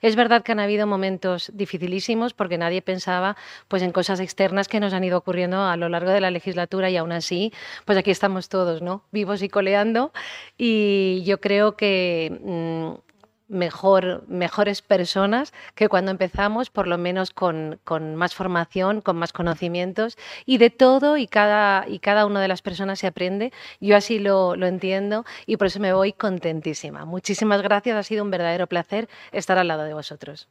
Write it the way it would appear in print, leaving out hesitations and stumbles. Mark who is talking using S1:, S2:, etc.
S1: Es verdad que han habido momentos dificilísimos porque nadie pensaba, pues, en cosas externas que nos han ido ocurriendo a lo largo de la legislatura y aún así, pues, aquí estamos todos, ¿no? Vivos y coleando. Y yo creo que, mejores personas que cuando empezamos, por lo menos con más formación, con más conocimientos, y de todo y cada una de las personas se aprende. Yo así lo entiendo y por eso me voy contentísima. Muchísimas gracias, ha sido un verdadero placer estar al lado de vosotros.